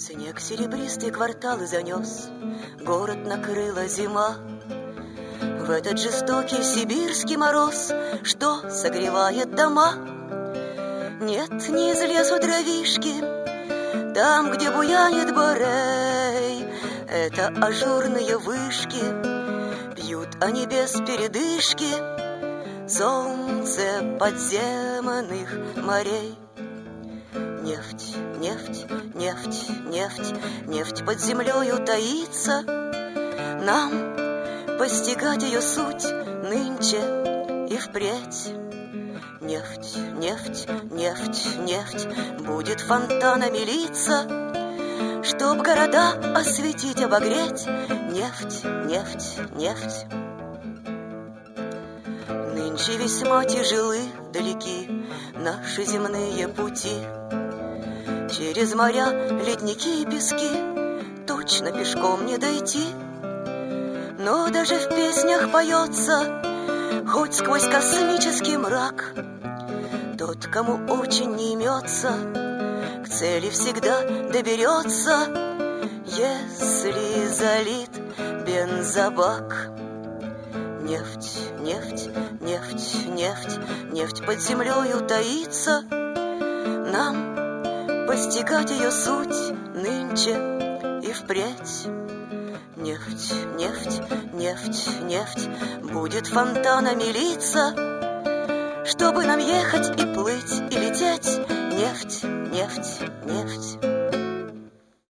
Снег серебристый кварталы занес, город накрыла зима. В этот жестокий сибирский мороз, что согревает дома. Нет, не из лесу травишки, там, где буянит борей. Это ажурные вышки, пьют они без передышки солнце подземных морей. Нефть, нефть, нефть, нефть, нефть под землею таится. Нам постигать ее суть нынче и впредь. Нефть, нефть, нефть, нефть будет фонтанами литься, чтоб города осветить, обогреть. Нефть, нефть, нефть. Нынче весьма тяжелы, далеки наши земные пути. Через моря, ледники и пески точно пешком не дойти. Но даже в песнях поется, хоть сквозь космический мрак, тот, кому очень не имется, к цели всегда доберется, если залит бензобак. Нефть, нефть, нефть, нефть, нефть под землею таится. Нам постигать ее суть нынче и впредь. Нефть, нефть, нефть, нефть будет фонтанами литься, чтобы нам ехать и плыть, и лететь. Нефть, нефть, нефть.